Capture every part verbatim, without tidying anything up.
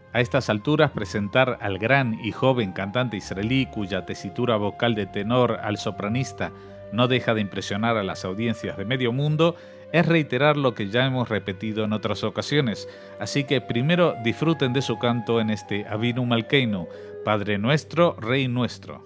A estas alturas, presentar al gran y joven cantante israelí, cuya tesitura vocal de tenor al sopranista no deja de impresionar a las audiencias de medio mundo, es reiterar lo que ya hemos repetido en otras ocasiones. Así que primero disfruten de su canto en este Avinu Malkeinu, Padre Nuestro, Rey Nuestro.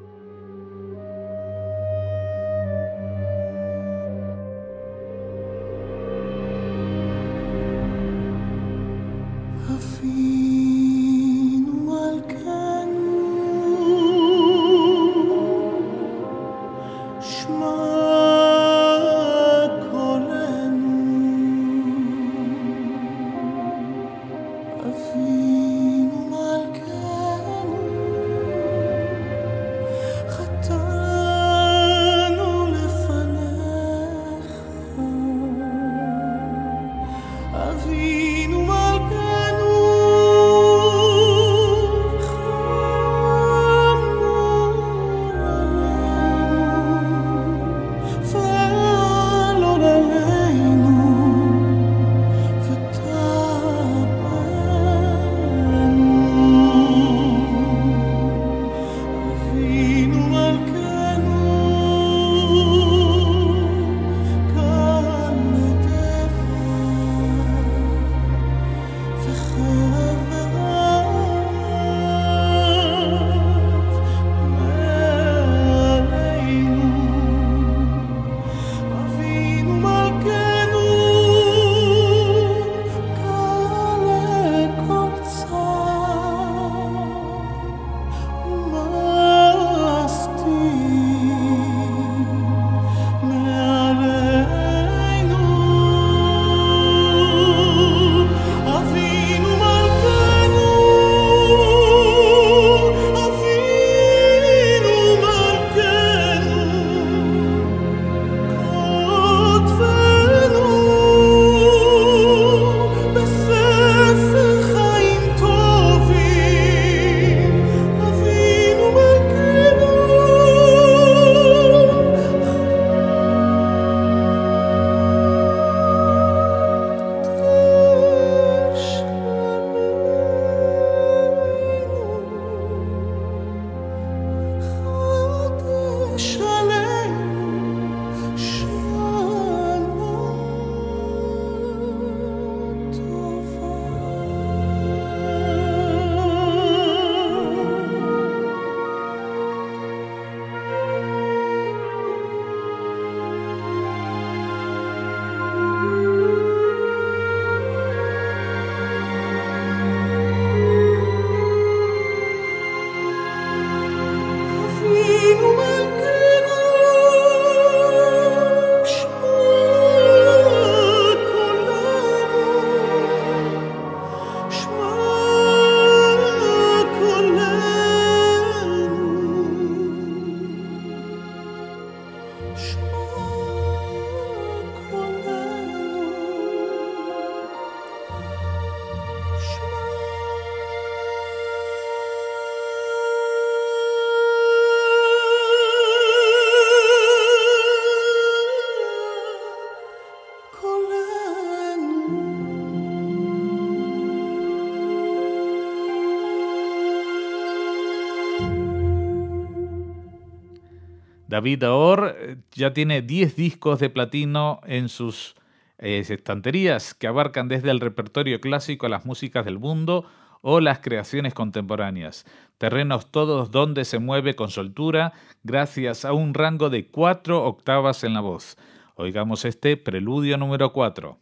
David Aor ya tiene diez discos de platino en sus eh, estanterías que abarcan desde el repertorio clásico a las músicas del mundo o las creaciones contemporáneas. Terrenos todos donde se mueve con soltura gracias a un rango de cuatro octavas en la voz. Oigamos este preludio número cuatro.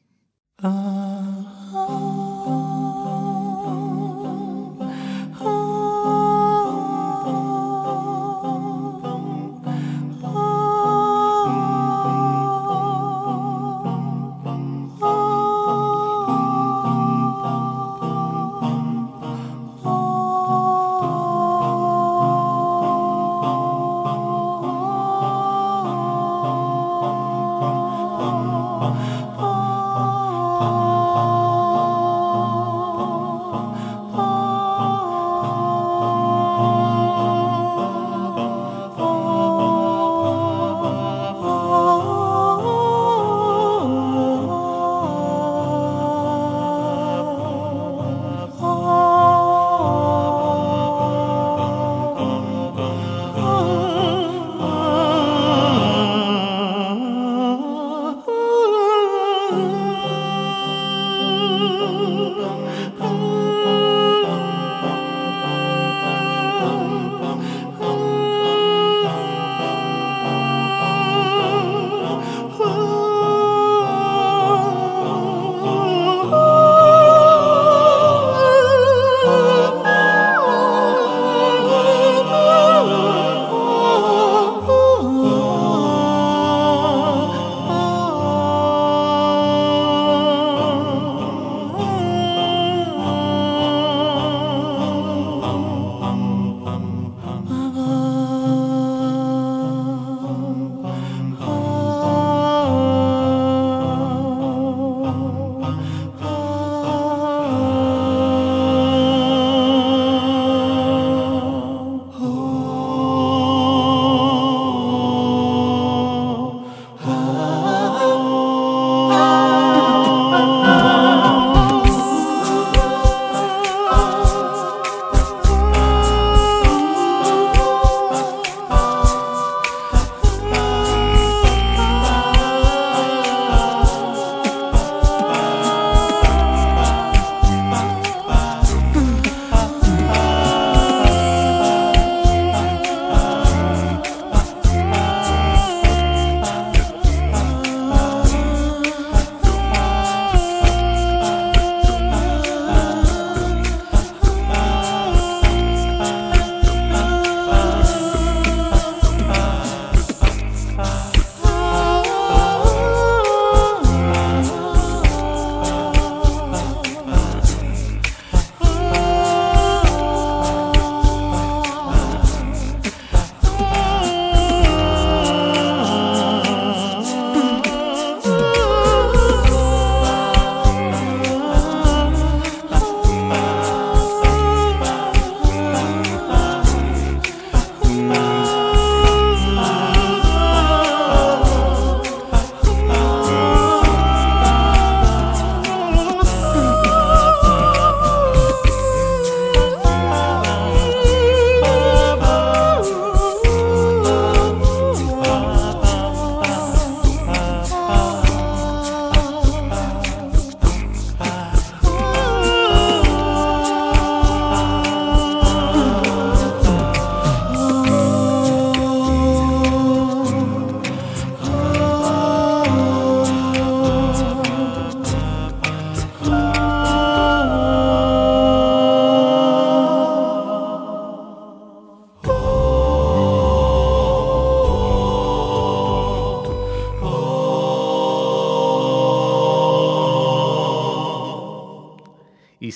Bum,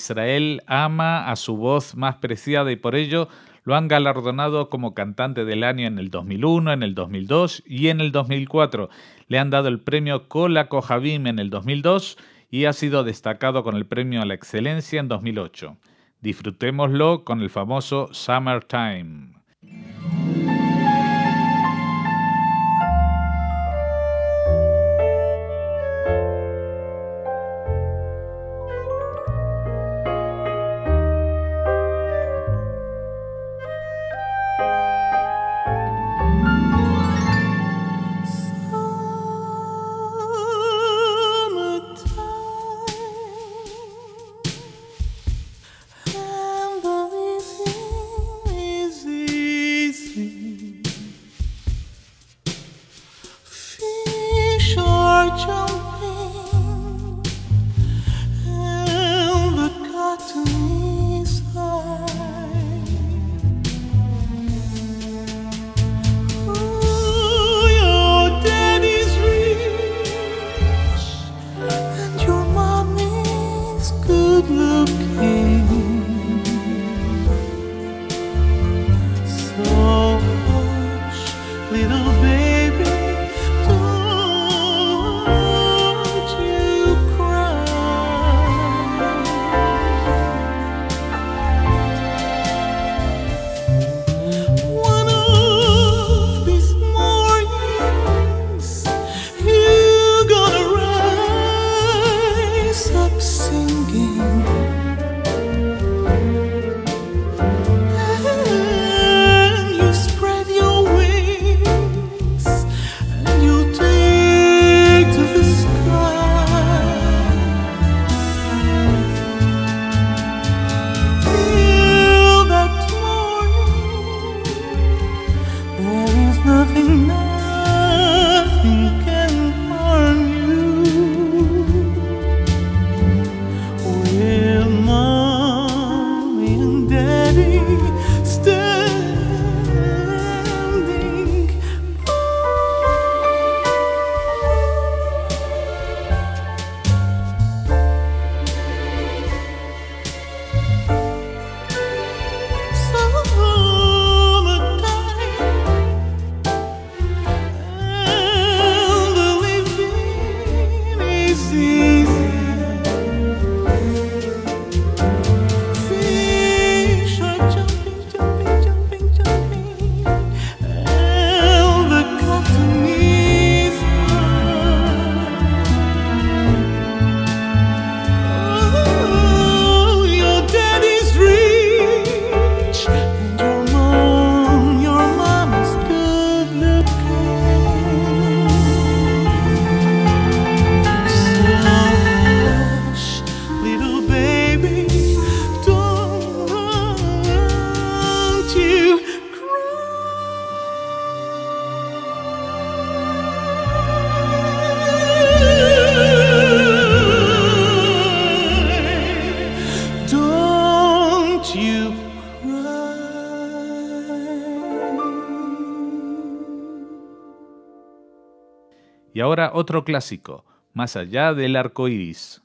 Israel ama a su voz más preciada y por ello lo han galardonado como cantante del año en el dos mil uno, en el dos mil dos y en el dos mil cuatro. Le han dado el premio Kola Kohavim en el dos mil dos y ha sido destacado con el premio a la excelencia en dos mil ocho. Disfrutémoslo con el famoso Summertime. Y ahora otro clásico, Más allá del arco iris.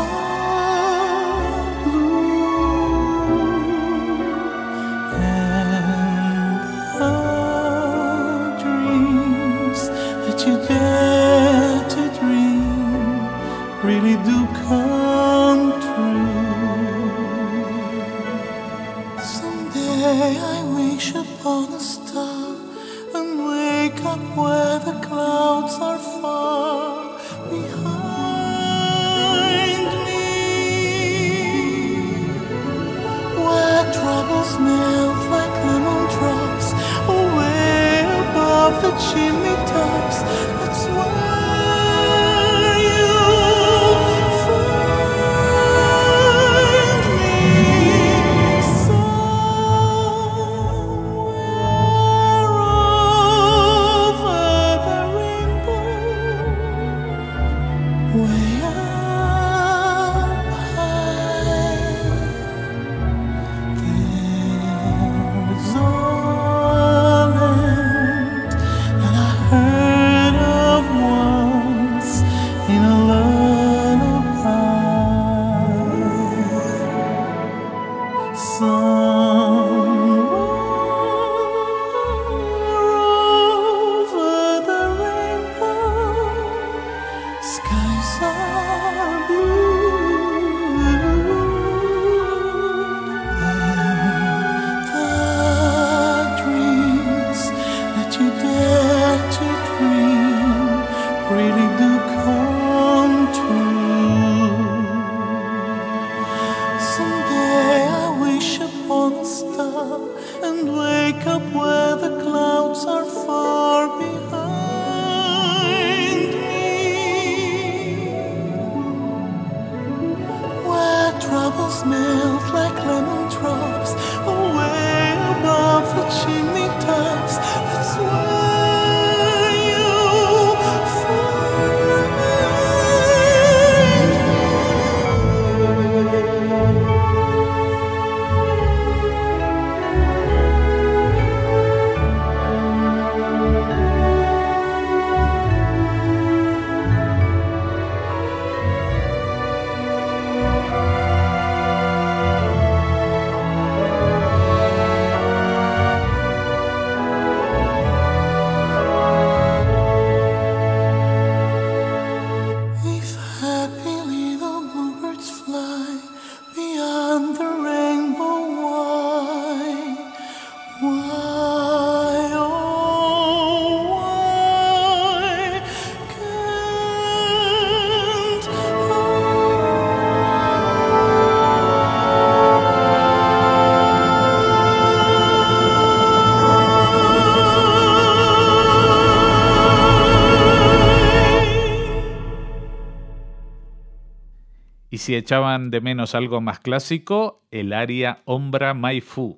Skies are blue. Someday I wish upon a star and wake up where the clouds are far behind me, where troubles melt like lemon drops away above the chimney tops. That's where you'll find me, somewhere over the rainbow, way up high. There's a land that I heard of once in a lullaby. Somewhere over the rainbow, skies are blue, and the dreams that you dare to dream really do come true. Someday I wish upon a star and wake up where the clouds are far behind me, where troubles melt like lemon drops away above the chimney tops. That's where you'll find me. If happy little bluebirds fly beyond the rainbow, why, why, oh, why can't Y si echaban de menos algo más clásico, el aria Ombra Mai Fu.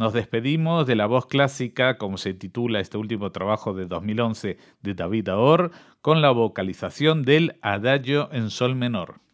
nos despedimos de la voz clásica, como se titula este último trabajo de dos mil once de David Aor, con la vocalización del Adagio en sol menor.